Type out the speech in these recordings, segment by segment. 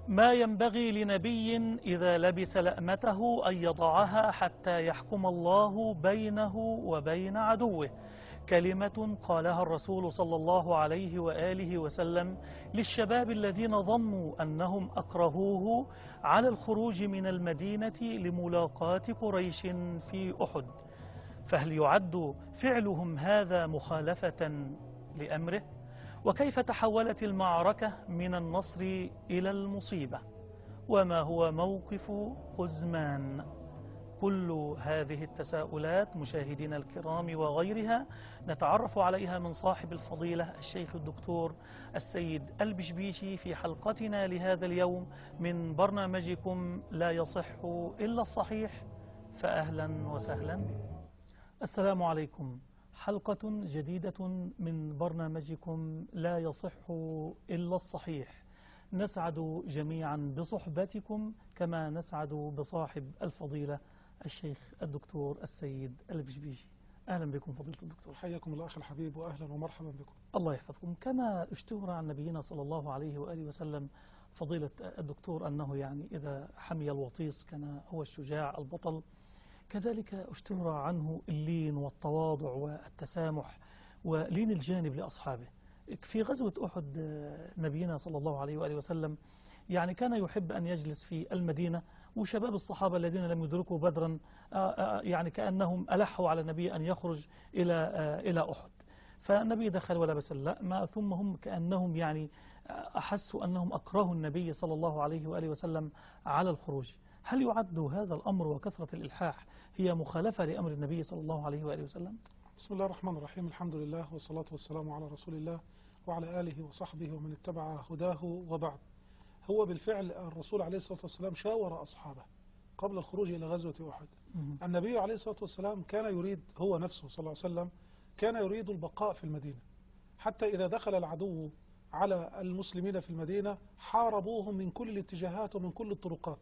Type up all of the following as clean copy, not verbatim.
ما ينبغي لنبي إذا لبس لأمته أن يضعها حتى يحكم الله بينه وبين عدوه. كلمة قالها الرسول صلى الله عليه وآله وسلم للشباب الذين ظنوا أنهم أكرهوه على الخروج من المدينة لملاقاة قريش في أحد. فهل يعد فعلهم هذا مخالفة لأمره؟ وكيف تحولت المعركة من النصر إلى المصيبة؟ وما هو موقف قزمان؟ كل هذه التساؤلات مشاهدينا الكرام وغيرها نتعرف عليها من صاحب الفضيلة الشيخ الدكتور السيد البشبيشي في حلقتنا لهذا اليوم من برنامجكم لا يصح إلا الصحيح. فأهلا وسهلا بكم. السلام عليكم. حلقة جديدة من برنامجكم لا يصح إلا الصحيح. نسعد جميعا بصحبتكم كما نسعد بصاحب الفضيلة الشيخ الدكتور السيد البشبيشي. أهلا بكم فضيلة الدكتور. حياكم الله أخي الحبيب وأهلا ومرحبا بكم. الله يحفظكم. كما اشتهر عن نبينا صلى الله عليه وآله وسلم فضيلة الدكتور أنه يعني إذا حمي الوطيس كان هو الشجاع البطل، كذلك اشتهر عنه اللين والتواضع والتسامح ولين الجانب لأصحابه. في غزوة أحد نبينا صلى الله عليه وآله وسلم يعني كان يحب أن يجلس في المدينة، وشباب الصحابة الذين لم يدركوا بدرا يعني كأنهم ألحوا على النبي أن يخرج إلى أحد. فالنبي دخل ولبس اللأمة، ثم هم كأنهم يعني أحسوا أنهم أكرهوا النبي صلى الله عليه وآله وسلم على الخروج. هل يعد هذا الأمر وكثرة الإلحاح هي مخالفة لأمر النبي صلى الله عليه وآله وسلم؟ بسم الله الرحمن الرحيم. الحمد لله والصلاة والسلام على رسول الله وعلى آله وصحبه ومن اتبع هداه، وبعد. هو بالفعل الرسول عليه الصلاة والسلام شاور أصحابه قبل الخروج إلى غزوة أحد. النبي عليه الصلاة والسلام كان يريد، هو نفسه صلى الله عليه وسلم كان يريد البقاء في المدينة، حتى إذا دخل العدو على المسلمين في المدينة حاربوهم من كل الاتجاهات ومن كل الطرقات.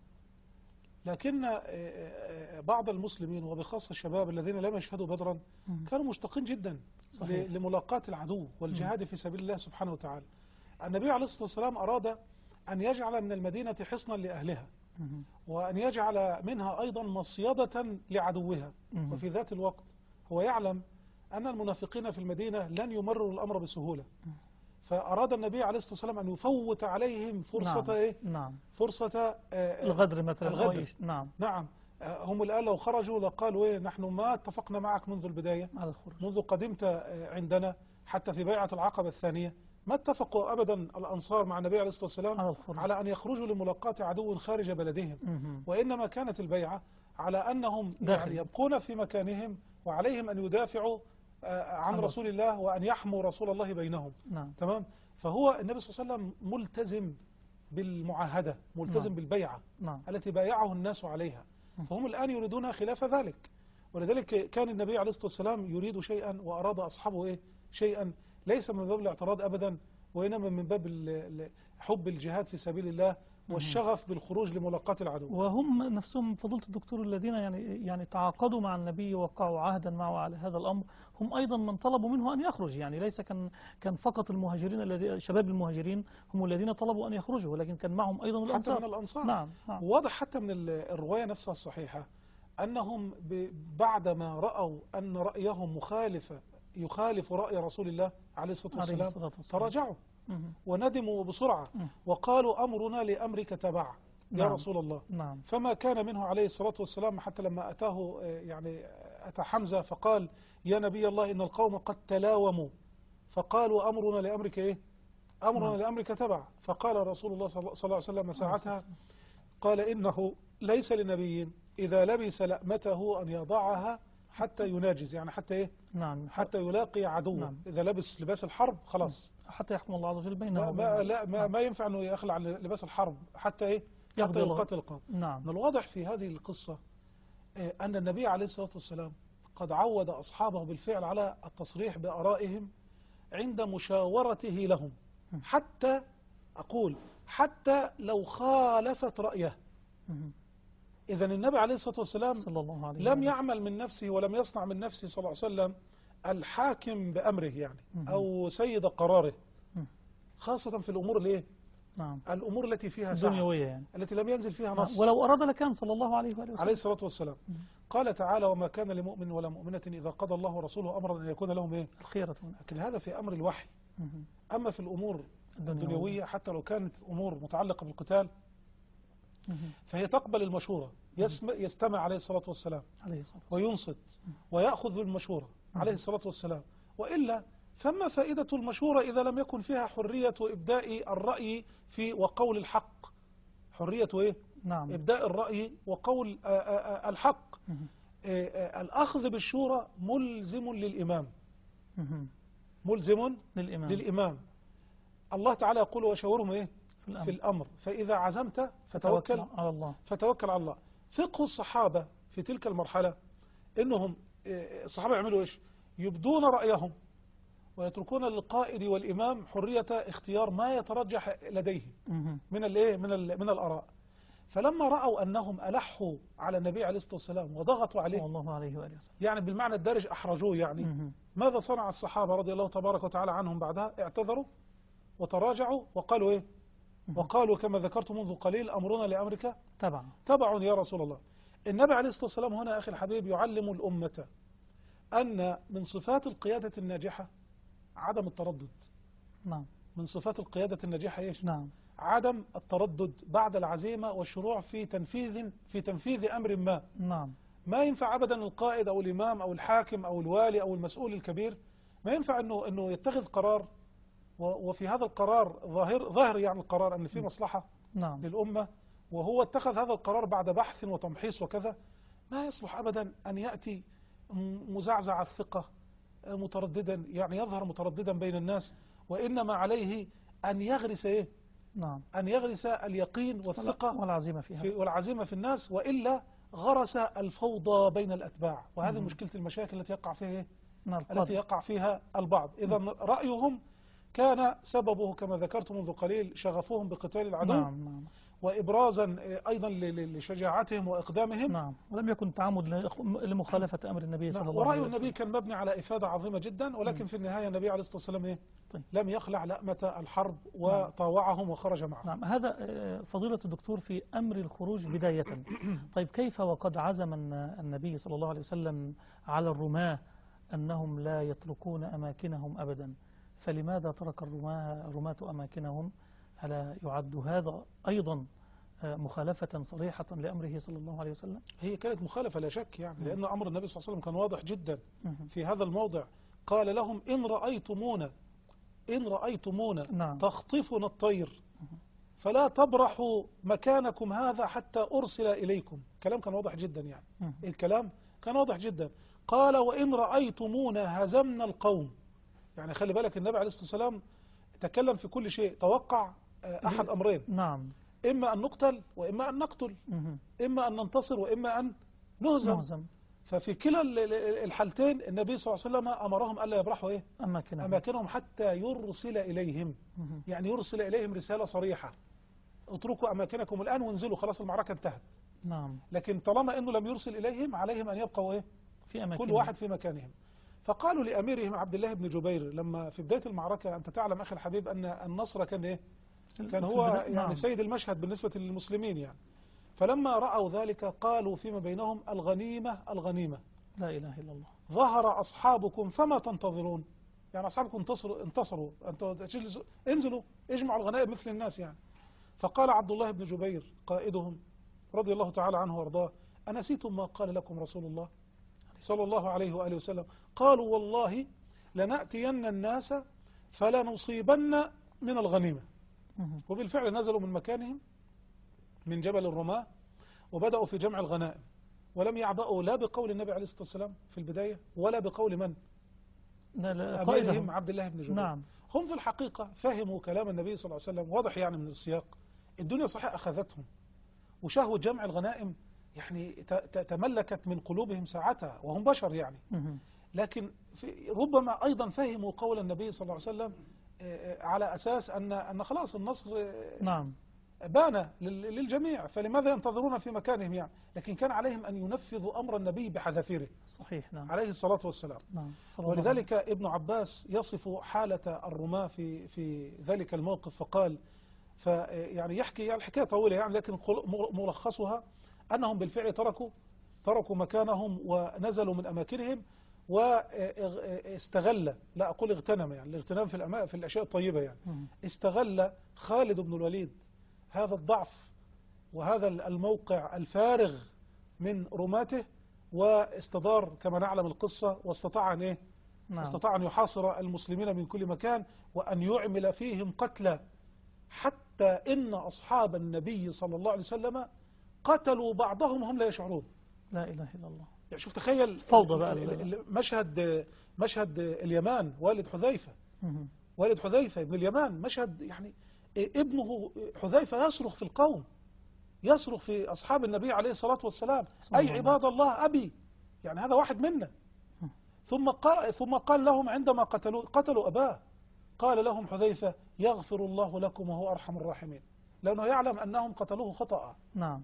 لكن بعض المسلمين وبخاصة الشباب الذين لم يشهدوا بدرا كانوا مشتاقين جدا لملاقاة العدو والجهاد في سبيل الله سبحانه وتعالى. النبي عليه الصلاة والسلام أراد أن يجعل من المدينة حصنا لأهلها، وأن يجعل منها أيضا مصيدة لعدوها. وفي ذات الوقت هو يعلم أن المنافقين في المدينة لن يمرروا الأمر بسهولة، فأراد النبي عليه الصلاة والسلام أن يفوت عليهم فرصة فرصة الغدر مثلا. الغدر. نعم. هم الآن لو خرجوا لقالوا نحن ما اتفقنا معك منذ البداية، منذ قدمت عندنا حتى في بيعة العقبة الثانية ما اتفقوا أبدا الأنصار مع النبي عليه الصلاة والسلام على أن يخرجوا لملاقاة عدو خارج بلدهم، وإنما كانت البيعة على أنهم يعني يبقون في مكانهم وعليهم أن يدافعوا عن رسول الله وأن يحموا رسول الله بينهم. تمام. فهو النبي صلى الله عليه وسلم ملتزم بالمعاهدة، ملتزم بالبيعة التي بايعه الناس عليها، فهم الآن يريدون خلاف ذلك. ولذلك كان النبي عليه الصلاة والسلام يريد شيئا وأراد أصحابه شيئا، ليس من باب الاعتراض أبدا، وإنما من باب حب الجهاد في سبيل الله والشغف بالخروج لملاقاة العدو. وهم نفسهم فضيلة الدكتور الذين يعني تعاقدوا مع النبي ووقعوا عهدا معه على هذا الأمر، هم أيضا من طلبوا منه أن يخرج. يعني ليس كان فقط المهاجرين شباب المهاجرين هم الذين طلبوا أن يخرجوا، ولكن كان معهم أيضا الأنصار. حتى من الأنصار. نعم. واضح حتى من الرواية نفسها الصحيحة أنهم بعدما رأوا أن رأيهم يخالف رأي رسول الله عليه الصلاة والسلام تراجعوا وندموا بسرعة وقالوا أمرنا لأمرك تبع يا رسول الله. فما كان منه عليه الصلاة والسلام حتى لما أتاه أتى حمزة فقال يا نبي الله إن القوم قد تلاوموا فقالوا أمرنا لأمرك أمرنا لأمرك تبع. فقال رسول الله صلى الله عليه وسلم ساعتها قال إنه ليس لنبي إذا لبس لأمته أن يضعها حتى يناجز، يعني حتى حتى يلاقي عدوه. إذا لبس لباس الحرب خلاص حتى يحكم الله عز وجل بينه ما ينفع أنه يخلع عن لباس الحرب حتى حتى يلقى القوم. من الواضح في هذه القصة أن النبي عليه الصلاة والسلام قد عود أصحابه بالفعل على التصريح بآرائهم عند مشاورته لهم، حتى أقول حتى لو خالفت رأيه. إذن النبي عليه الصلاة والسلام لم يعمل من نفسه ولم يصنع من نفسه صلى الله عليه وسلم الحاكم بأمره يعني أو سيد قراره، خاصة في الأمور نعم. الأمور التي فيها سعة دنيوية يعني. التي لم ينزل فيها نص. ولو أراد لكان صلى الله عليه وآله وسلم عليه الصلاة والسلام. قال تعالى: وما كان لمؤمن ولا مؤمنة إذا قضى الله ورسوله أمرا أن يكون لهم إيه؟ الخيرة. لكن هذا في أمر الوحي. أما في الأمور الدنيوية حتى لو كانت أمور متعلقة بالقتال فهي تقبل المشورة، يستمع عليه الصلاة والسلام وينصت ويأخذ بالمشورة عليه الصلاة والسلام، وإلا فما فائدة المشورة إذا لم يكن فيها حرية إبداء الرأي في وقول الحق. حرية إيه؟ نعم. إبداء الرأي وقول الحق. الأخذ بالشورى ملزم للإمام، ملزم للإمام. الله تعالى يقول: وشاورهم إيه؟ في الأمر فإذا عزمت فتوكل على الله. فتوكل على الله. فقه الصحابة في تلك المرحلة إنهم الصحابة يعملوا إيش؟ يبدون رأيهم ويتركون للقائد والإمام حرية اختيار ما يترجح لديه من الإيه؟ من الآراء. فلما رأوا أنهم ألحوا على النبي عليه الصلاة والسلام وضغطوا عليه صلى الله عليه وآله وسلم، يعني بالمعنى الدارج أحرجوه يعني. ماذا صنع الصحابة رضي الله تبارك وتعالى عنهم بعدها؟ اعتذروا وتراجعوا وقالوا إيه؟ وقالوا كما ذكرت منذ قليل: أمرنا لأمرك تبع يا رسول الله. النبي عليه الصلاة والسلام هنا أخي الحبيب يعلم الأمة أن من صفات القيادة الناجحة عدم التردد. نعم. من صفات القيادة الناجحة إيش؟ نعم. عدم التردد بعد العزيمة والشروع في تنفيذ أمر ما. نعم. ما ينفع أبدا القائد أو الإمام أو الحاكم أو الوالي أو المسؤول الكبير ما ينفع أنه يتخذ قرار وفي هذا القرار ظاهر يعني القرار أن في مصلحة نعم. للأمة، وهو اتخذ هذا القرار بعد بحث وتمحيص وكذا. ما يصلح أبدا أن يأتي مزعزع الثقة مترددا، يعني يظهر مترددا بين الناس، وإنما عليه أن يغرس إيه؟ نعم. أن يغرس اليقين والثقة والعزيمة في الناس، وإلا غرس الفوضى بين الأتباع. وهذه مشكلة المشاكل التي يقع فيها إيه؟ التي يقع فيها البعض. إذا رأيهم كان سببه كما ذكرت منذ قليل شغفهم بقتال العدو. نعم. وإبرازا أيضا لشجاعتهم وإقدامهم. نعم. ولم يكن تعمد لمخالفة أمر النبي صلى الله عليه وسلم. ورأي النبي كان مبني على إفادة عظيمة جدا، ولكن في النهاية النبي عليه الصلاة والسلام إيه؟ لم يخلع لأمة الحرب وطاوعهم وخرج معهم. نعم. هذا فضيلة الدكتور في أمر الخروج بداية. طيب كيف وقد عزم النبي صلى الله عليه وسلم على الرماة أنهم لا يتركون أماكنهم أبدا، فلماذا ترك الرماة أماكنهم؟ ألا يعد هذا أيضا مخالفة صريحة لأمره صلى الله عليه وسلم؟ هي كانت مخالفة لا شك يعني، لأن أمر النبي صلى الله عليه وسلم كان واضح جدا في هذا الموضع. قال لهم: إن رأيتمونا تخطفنا الطير فلا تبرحوا مكانكم هذا حتى أرسل إليكم. كلام كان واضح جدا يعني. الكلام كان واضح جدا. قال: وإن رأيتمونا هزمنا القوم. يعني خلي بالك النبي عليه الصلاة والسلام تكلم في كل شيء، توقع أحد أمرين. نعم. إما أن نقتل وإما أن نقتل، إما أن ننتصر وإما أن نهزم. ففي كلا الحالتين النبي صلى الله عليه وسلم أمرهم ألا يبرحوا إيه؟ أماكنهم حتى يرسل إليهم. يعني يرسل إليهم رسالة صريحة: اتركوا أماكنكم الآن وانزلوا، خلاص المعركة انتهت. نعم. لكن طالما أنه لم يرسل إليهم عليهم أن يبقوا إيه؟ في أماكنهم. كل واحد في مكانهم. فقالوا لأميرهم عبد الله بن جبير لما في بداية المعركة: أنت تعلم أخي الحبيب أن النصر كان إيه؟ كان هو يعني سيد المشهد بالنسبة للمسلمين يعني. فلما رأوا ذلك قالوا فيما بينهم: الغنيمة الغنيمة. لا إله إلا الله. ظهر أصحابكم فما تنتظرون. يعني أصحابكم انتصروا أنتوا انزلوا اجمعوا الغنائم مثل الناس يعني. فقال عبد الله بن جبير قائدهم رضي الله تعالى عنه وارضاه: أنسيتم ما قال لكم رسول الله صلى الله عليه وآله وسلم؟ قالوا: والله لنأتين الناس فلنصيبن من الغنيمة. وبالفعل نزلوا من مكانهم من جبل الرماة وبدأوا في جمع الغنائم، ولم يعبأوا لا بقول النبي عليه الصلاة والسلام في البداية ولا بقول من؟ أميرهم عبد الله بن جبير. نعم. هم في الحقيقة فهموا كلام النبي صلى الله عليه وسلم، واضح يعني من السياق. الدنيا صحيح أخذتهم وشهوة جمع الغنائم يعني تملكت من قلوبهم ساعتها، وهم بشر يعني. لكن ربما أيضا فهموا قول النبي صلى الله عليه وسلم على أساس أن خلاص النصر بان للجميع، فلماذا ينتظرون في مكانهم يعني. لكن كان عليهم أن ينفذوا أمر النبي بحذافيره. صحيح. نعم. عليه الصلاة والسلام. نعم. ولذلك ابن عباس يصف حالة الرماة في ذلك الموقف فقال: فيعني يحكي يعني الحكاية طويلة يعني، لكن ملخصها أنهم بالفعل تركوا مكانهم ونزلوا من أماكنهم، واستغل، لا أقول اغتنم، يعني الاغتنام في الأشياء الطيبة يعني، استغل خالد بن الوليد هذا الضعف وهذا الموقع الفارغ من رماته، واستدار كما نعلم القصة، واستطاع أن استطاع أن يحاصر المسلمين من كل مكان، وأن يعمل فيهم قتلى، حتى إن أصحاب النبي صلى الله عليه وسلم قتلوا بعضهم وهم لا يشعرون. لا إله إلا الله. يعني شوف، تخيل فوضى بقى مشهد اليمان، والد حذيفة ابن اليمان، مشهد يعني ابنه حذيفة يصرخ في القوم، يصرخ في أصحاب النبي عليه الصلاة والسلام: أي عباد الله أبي، يعني هذا واحد منا. ثم قال لهم عندما قتلوا أباه، قال لهم حذيفة: يغفر الله لكم وهو أرحم الراحمين، لأنه يعلم أنهم قتلوه خطأ. نعم.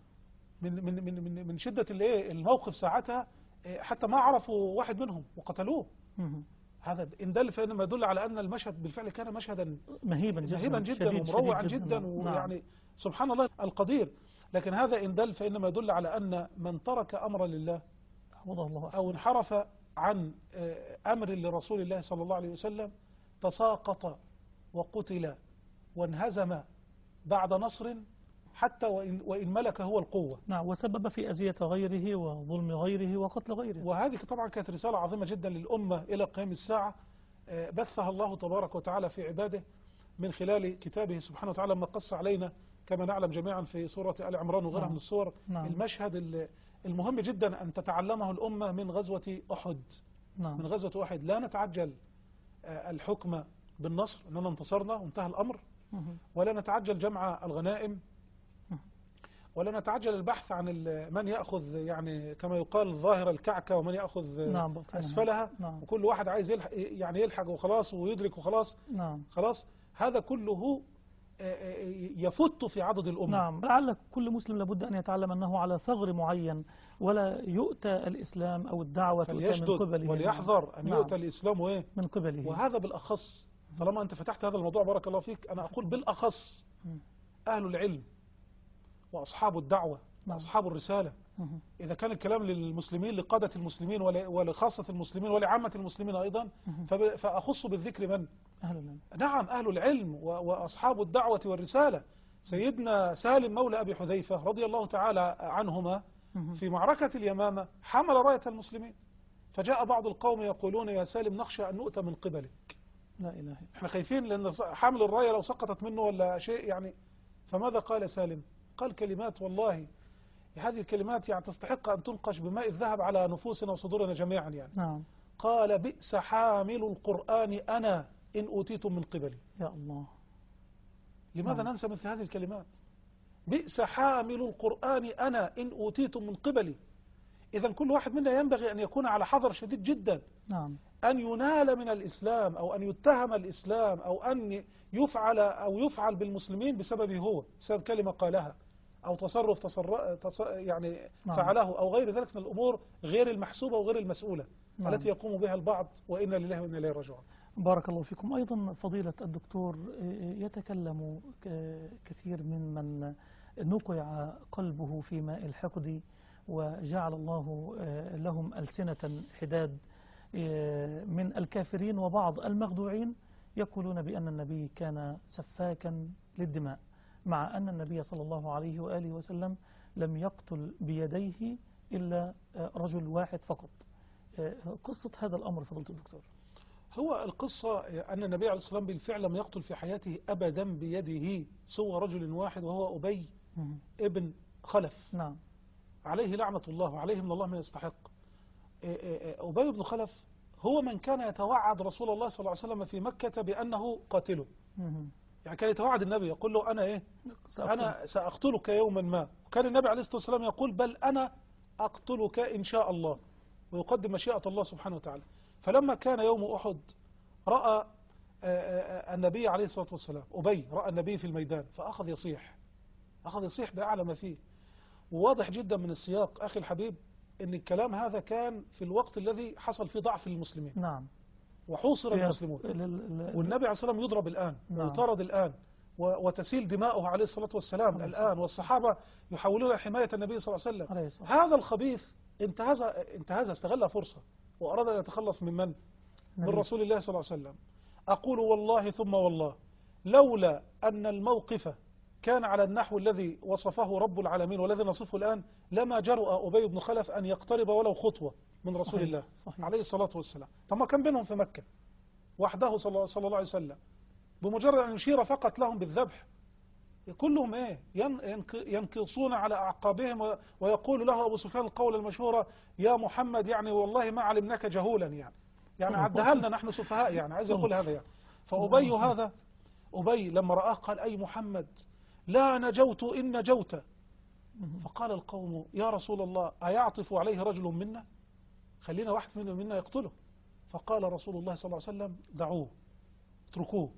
من شدة الموقف ساعتها، حتى ما عرفوا واحد منهم وقتلوه. هذا إن دل فإنما يدل على أن المشهد بالفعل كان مشهدا مهيبا جدا ومروعا جدا، ويعني سبحان الله القدير. لكن هذا إن دل فإنما يدل على أن من ترك أمرا لله أو انحرف عن أمر لرسول الله صلى الله عليه وسلم تساقط وقتل وانهزم بعد نصر، حتى وإن ملك هو القوة. نعم، وسبب في أذية غيره وظلم غيره وقتل غيره. وهذه طبعا كانت رسالة عظيمة جدا للأمة إلى قيام الساعة، بثها الله تبارك وتعالى في عباده من خلال كتابه سبحانه وتعالى، ما قص علينا كما نعلم جميعا في سورة آل عمران وغيرها من السور. المشهد المهم جدا أن تتعلمه الأمة من غزوة أحد. من غزوة أحد لا نتعجل الحكم بالنصر، أننا انتصرنا وانتهى الأمر، ولا نتعجل جمع الغنائم، ولا نتعجل البحث عن من يأخذ يعني كما يقال ظاهر الكعكة ومن يأخذ أسفلها. وكل واحد عايز يلحق وخلاص ويدرك وخلاص. خلاص هذا كله يفت في عضد الأمة. نعم، لعل كل مسلم لابد أن يتعلم أنه على ثغر معين، ولا يؤتى الإسلام أو الدعوة من قبله، وليحذر أن يؤتى الإسلام من قبله. وهذا بالأخص، طالما أنت فتحت هذا الموضوع بارك الله فيك، أنا أقول بالأخص أهل العلم وأصحاب الدعوة وأصحاب الرسالة. إذا كان الكلام للمسلمين، لقادة المسلمين ولخاصة المسلمين ولعامة المسلمين أيضا، فأخص بالذكر من؟ نعم، أهل العلم وأصحاب الدعوة والرسالة. سيدنا سالم مولى أبي حذيفة رضي الله تعالى عنهما في معركة اليمامة حمل راية المسلمين، فجاء بعض القوم يقولون: يا سالم نخشى أن نؤتى من قبلك. لا إله إلا الله. احنا خايفين لأن حامل الراية لو سقطت منه ولا شيء يعني. فماذا قال سالم؟ قال كلمات والله هذه الكلمات يعني تستحق أن تنقش بماء الذهب على نفوسنا وصدورنا جميعا يعني. قال: بئس حامل القرآن أنا إن أوتيتم من قبلي. يا الله، لماذا ننسى مثل هذه الكلمات؟ بئس حامل القرآن أنا إن أوتيتم من قبلي. إذن كل واحد منا ينبغي أن يكون على حذر شديد جدا أن ينال من الإسلام أو أن يتهم الإسلام أو أن يفعل بالمسلمين بسببه هو، بسبب كلمة قالها أو تصرف يعني فعله أو غير ذلك من الأمور غير المحسوبة وغير المسؤولة التي يقوم بها البعض، وإنا لله وإنا إليه راجعون. بارك الله فيكم. أيضا فضيلة الدكتور، يتكلم كثير من نقع قلبه في ماء الحقد وجعل الله لهم ألسنة حداد من الكافرين وبعض المخدوعين، يقولون بأن النبي كان سفاكا للدماء، مع أن النبي صلى الله عليه وآله وسلم لم يقتل بيديه إلا رجل واحد فقط. قصة هذا الأمر فضيلة الدكتور؟ هو القصة أن النبي عليه الصلاة والسلام بالفعل لم يقتل في حياته أبدا بيده سوى رجل واحد، وهو أبي ابن خلف. نعم، عليه لعنة الله وعليه من الله من يستحق. أبي بن خلف هو من كان يتوعد رسول الله صلى الله عليه وسلم في مكة بأنه قاتله. يعني كان يتوعد النبي، يقول له: أنا أنا سأقتلك يوما ما. وكان النبي عليه الصلاة والسلام يقول: بل أنا أقتلك إن شاء الله، ويقدم مشيئة الله سبحانه وتعالى. فلما كان يوم أحد رأى النبي عليه الصلاة والسلام، أبي رأى النبي في الميدان، فأخذ يصيح بأعلى ما فيه. وواضح جدا من السياق أخي الحبيب أن الكلام هذا كان في الوقت الذي حصل فيه ضعف للمسلمين. نعم، وحوصر المسلمون، والنبي عليه الصلاة والسلام يضرب الآن ويطارد الآن وتسيل دماؤه عليه الصلاة والسلام الآن، والصحابة يحاولون حماية النبي صلى الله عليه عليه وسلم. الصلاة هذا الخبيث انتهز استغل فرصة وأراد أن يتخلص من رسول الله صلى الله عليه وسلم. أقول والله ثم والله لولا أن الموقف كان على النحو الذي وصفه رب العالمين والذي نصفه الآن لما جرؤ أبي بن خلف أن يقترب ولو خطوة من رسول الله عليه الصلاة والسلام. طب ما كان بينهم في مكة وحده صلى الله عليه وسلم، بمجرد أن يشير فقط لهم بالذبح كلهم ينكصون على أعقابهم، ويقول له أبو سفيان القول المشهورة: يا محمد يعني والله ما علمناك جهولا، يعني عدها لنا نحن سفهاء، يعني عايز يقول هذا فأبي هذا أبي لما رآه قال: أي محمد لا نجوت إن نجوت. فقال القوم: يا رسول الله أيعطف عليه رجل منا؟ خلينا واحد منا يقتله. فقال رسول الله صلى الله عليه وسلم: دعوه اتركوه،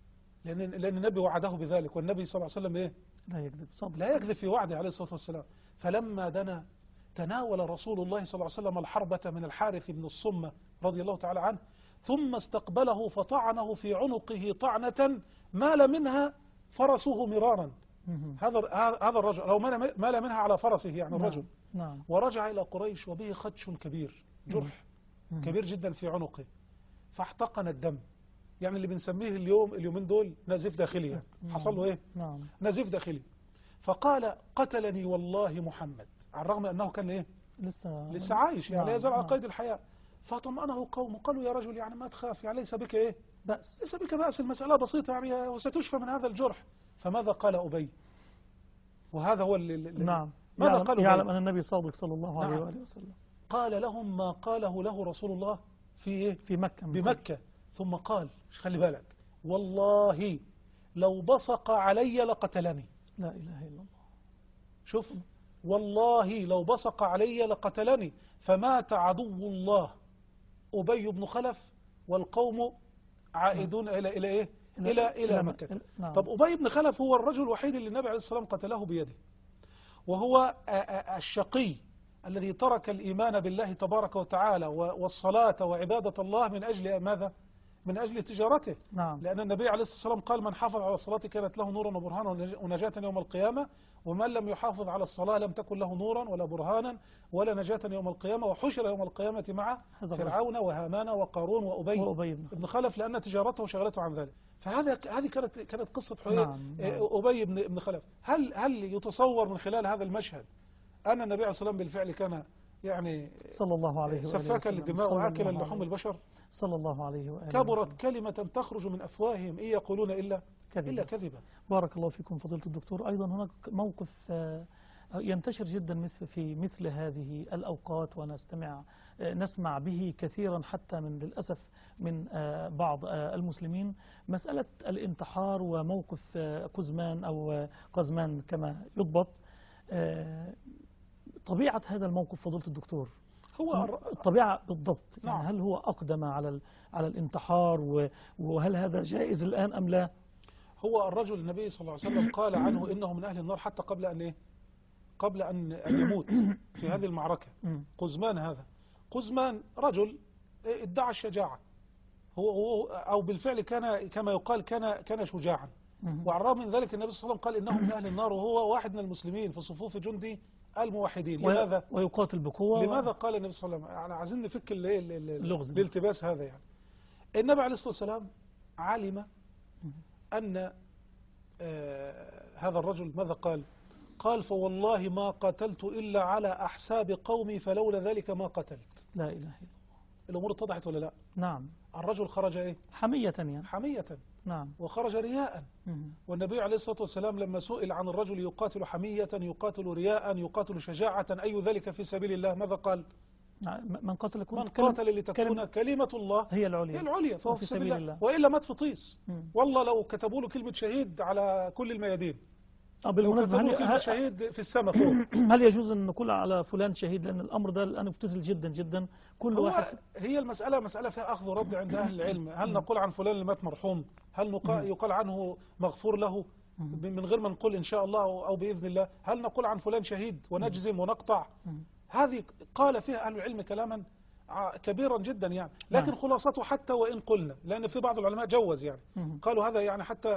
لأن النبي وعده بذلك، والنبي صلى الله عليه وسلم لا يكذب في وعده عليه الصلاة والسلام. فلما دنا تناول رسول الله صلى الله عليه وسلم الحربة من الحارث بن الصمة رضي الله تعالى عنه، ثم استقبله فطعنه في عنقه طعنة مال منها فرسه مرارا. هذا الرجل لو مال منها على فرسه يعني الرجل. ورجع إلى قريش وبه خدش كبير، جرح كبير جدا في عنقه، فاحتقن الدم، يعني اللي بنسميه اليومين دول نزيف داخلي، يعني حصل له ايه؟ نزيف داخلي. فقال: قتلني والله محمد، على الرغم انه كان ايه؟ لسه عايش، يعني لا يزال على قيد الحياة. فطمأنه قوم قالوا: يا رجل يعني ما تخاف، يعني ليس بك ايه؟ بأس، ليس بك بأس، المسألة بسيطة يعني وستشفى من هذا الجرح. فماذا قال أبي؟ وهذا هو ماذا قال يعلم أن النبي صادق صلى الله عليه وآله وسلم. قال لهم ما قاله له رسول الله في ايه؟ في مكة، بمكة. ثم قال: خلي بالك، والله لو بصق علي لقتلني. لا إله إلا الله. شوف، والله لو بصق علي لقتلني. فمات عدو الله أبي بن خلف والقوم عائدون إلى إيه؟ إلى مكة. طب أبي بن خلف هو الرجل الوحيد اللي النبي عليه الصلاة والسلام قتله بيده، وهو الشقي الذي ترك الإيمان بالله تبارك وتعالى والصلاة وعبادة الله من أجل ماذا؟ من أجل تجارته. لأن النبي عليه الصلاة والسلام قال: من حافظ على الصلاة كانت له نورا وبرهانا ونجاة يوم القيامة، ومن لم يحافظ على الصلاة لم تكن له نورا ولا برهانا ولا نجاة يوم القيامة، وحشر يوم القيامة مع فرعون وهامان وقارون وأبي بن خلف، لأن تجارته شغلته عن ذلك. هذه كانت قصة أبي بن خلف. هل يتصور من خلال هذا المشهد أن النبي عليه الصلاة والسلام بالفعل كان يعني صلى الله عليه وآله سفاكا للدماء وآكلا لحوم البشر؟ صلى الله عليه وآله كبرت كلمة تخرج من أفواههم إن يقولون إلا كذبا. بارك الله فيكم فضيلة الدكتور. أيضا هناك موقف ينتشر جدا في مثل هذه الأوقات، نسمع به كثيرا حتى للأسف من بعض المسلمين، مسألة الانتحار وموقف قزمان أو قزمان كما يضبط. طبيعة هذا الموقف فضيلة الدكتور، هو الطبيعة بالضبط، يعني هل هو أقدم على الانتحار، وهل هذا جائز الآن أم لا؟ هو الرجل النبي صلى الله عليه وسلم قال عنه إنه من أهل النار حتى قبل أن يموت في هذه المعركة. قزمان هذا، قزمان رجل ادعى الشجاعة، هو أو بالفعل كان كما يقال كان شجاعا، وعلى الرغم من ذلك النبي صلى الله عليه وسلم قال إنه من أهل النار، وهو واحد من المسلمين في صفوف جندي الموحدين. لماذا؟ ويقاتل بقوة. لماذا قال النبي صلى الله عليه وسلم؟ يعني عايزين نفك الالتباس هذا. يعني النبي عليه الصلاة والسلام علم أن هذا الرجل ماذا قال؟ قال: فوالله ما قتلت إلا على أحساب قومي فلولا ذلك ما قتلت. لا إله إلا الله. الأمور اتضحت ولا لا؟ نعم. الرجل خرج إيه؟ حمية يعني. حمية. نعم. وخرج رياء. والنبي عليه الصلاة والسلام لما سئل عن الرجل يقاتل حمية يقاتل رياء يقاتل شجاعة أي ذلك في سبيل الله، ماذا قال؟ من قاتل لتكون كلمة الله هي العليا فهو في سبيل الله، وإلا مات في طيس. والله لو كتبوا له كلمة شهيد على كل الميادين. بالمناسبة كلمة شهيد في السماء فوق. هل يجوز أن نقول على فلان شهيد؟ لأن الأمر ده الآن ابتذل جدا جدا. كل واحد هي المسألة مسألة فيها أخذ ورد عند أهل العلم. هل نقول عن فلان اللي مات مرحوم؟ هل يقال عنه مغفور له من غير ما نقول إن شاء الله أو بإذن الله؟ هل نقول عن فلان شهيد ونجزم ونقطع؟ هذه قال فيها أهل العلم كلاما كبيرا جدا يعني، لكن خلاصته حتى وإن قلنا، لأن في بعض العلماء جوز يعني، قالوا هذا يعني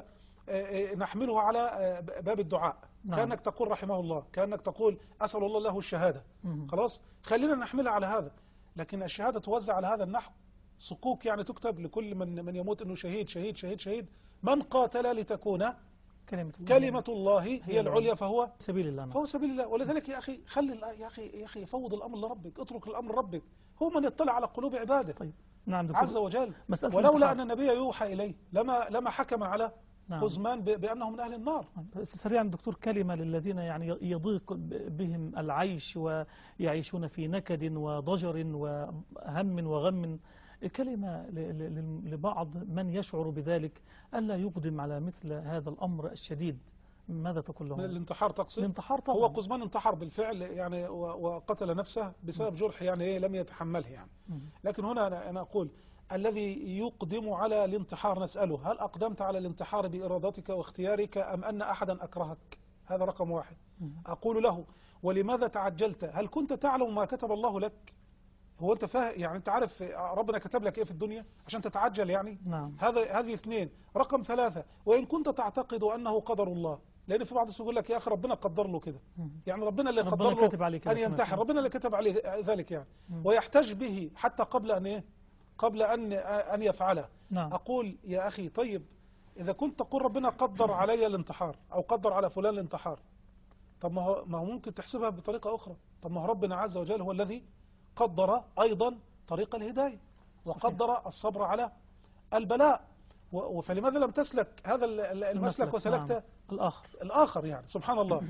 نحمله على باب الدعاء. نعم. كأنك تقول رحمه الله، كأنك تقول أسأل الله له الشهادة. خلاص خلينا نحملها على هذا. لكن الشهادة توزع على هذا النحو صكوك، يعني تكتب لكل من يموت أنه شهيد شهيد شهيد شهيد. من قاتل لتكون كلمة الله هي العليا فهو سبيل الله. فهو سبيل الله. ولذلك يا أخي خلي يا أخي فوض الأمر لربك، اترك الأمر لربك، هو من يطلع على قلوب عباده. طيب. نعم عز وجل. ولولا أن النبي يوحى إليه لما حكم على قزمان بأنه من أهل النار. سريعا دكتور، كلمة للذين يعني يضيق بهم العيش ويعيشون في نكد وضجر وهم وغم، كلمة لبعض من يشعر بذلك ألا يقدم على مثل هذا الأمر الشديد، ماذا تقول لهم؟ الانتحار تقصد؟ الانتحار طبعا. هو قزمان انتحر بالفعل يعني، وقتل نفسه بسبب جرح يعني لم يتحمله يعني. لكن هنا أنا أقول الذي يقدم على الانتحار نسأله: هل أقدمت على الانتحار بإرادتك واختيارك أم أن أحدا أكرهك؟ هذا رقم واحد. أقول له: ولماذا تعجلت؟ هل كنت تعلم ما كتب الله لك؟ هو أنت فاهم يعني؟ أنت عارف ربنا كتب لك إيه في الدنيا عشان تتعجل يعني؟ نعم. هذه اثنين. رقم ثلاثة: وإن كنت تعتقد أنه قدر الله، لأن في بعض الناس يقول لك يا أخي ربنا قدر له كده، يعني ربنا اللي قدر له أن ينتحر، ربنا اللي كتب عليه ذلك يعني، ويحتج به حتى قبل أن إيه؟ قبل أن يفعله. نعم. أقول يا أخي طيب، إذا كنت تقول ربنا قدر علي الانتحار أو قدر على فلان الانتحار، طب ما هو ممكن تحسبها بطريقة أخرى. طب ما هو ربنا عز وجل هو الذي قدر أيضا طريق الهداية، وقدر الصبر على البلاء. فلماذا لم تسلك هذا المسلك وسلكت نعم. الآخر يعني؟ سبحان الله.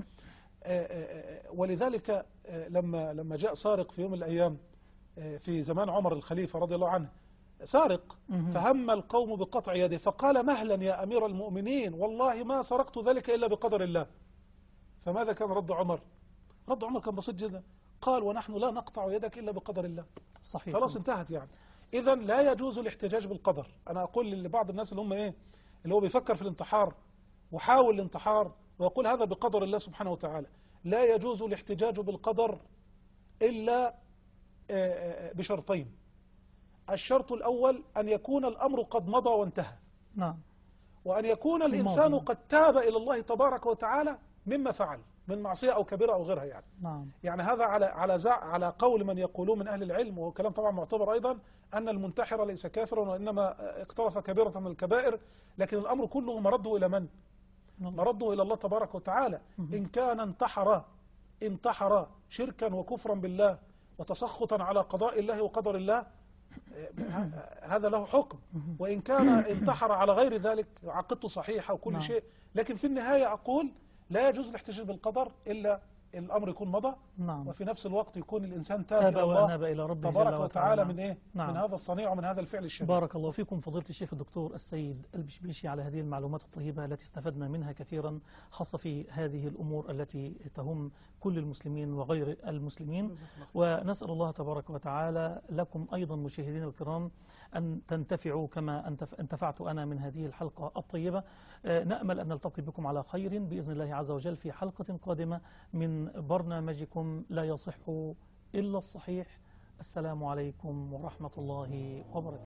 ولذلك لما جاء سارق في يوم من الأيام في زمان عمر الخليفة رضي الله عنه، سارق، فهم القوم بقطع يده، فقال: مهلا يا أمير المؤمنين، والله ما سرقت ذلك إلا بقدر الله. فماذا كان رد عمر؟ رد عمر كان بسيط جدا، قال: ونحن لا نقطع يدك إلا بقدر الله. صحيح. خلاص انتهت يعني. إذن لا يجوز الاحتجاج بالقدر. أنا أقول لبعض الناس اللي هم إيه، اللي هو بيفكر في الانتحار وحاول الانتحار ويقول هذا بقدر الله سبحانه وتعالى، لا يجوز الاحتجاج بالقدر إلا بشرطين. الشرط الأول أن يكون الأمر قد مضى وانتهى. نعم. وأن يكون الإنسان قد تاب إلى الله تبارك وتعالى مما فعل من معصية أو كبيرة أو غيرها يعني. نعم. يعني هذا على قول من يقولون من أهل العلم، وهو كلام طبعا معتبر أيضا، أن المنتحر ليس كافرا وإنما اقترف كبيرة من الكبائر، لكن الأمر كله مرده إلى من؟ مرده إلى الله تبارك وتعالى. إن كان انتحر شركا وكفرا بالله وتسخطا على قضاء الله وقدر الله، هذا له حكم. وإن كان انتحر على غير ذلك عقيدته صحيحة وكل شيء، لكن في النهاية أقول لا يجوز الاحتجاج بالقدر إلا الأمر يكون مضى. نعم. وفي نفس الوقت يكون الإنسان تاب إلى الله تبارك وتعالى من إيه؟ نعم. من هذا الصنيع ومن هذا الفعل الشريف. بارك الله فيكم فضيلة الشيخ الدكتور السيد البشبيشي على هذه المعلومات الطيبة التي استفدنا منها كثيرا، خاصة في هذه الأمور التي تهم كل المسلمين وغير المسلمين. ونسأل الله تبارك وتعالى لكم أيضا مشاهدين الكرام أن تنتفعوا كما انتفعت أنا من هذه الحلقة الطيبة. نأمل أن نلتقي بكم على خير بإذن الله عز وجل في حلقة قادمة من برنامجكم لا يصح إلا الصحيح. السلام عليكم ورحمة الله وبركاته.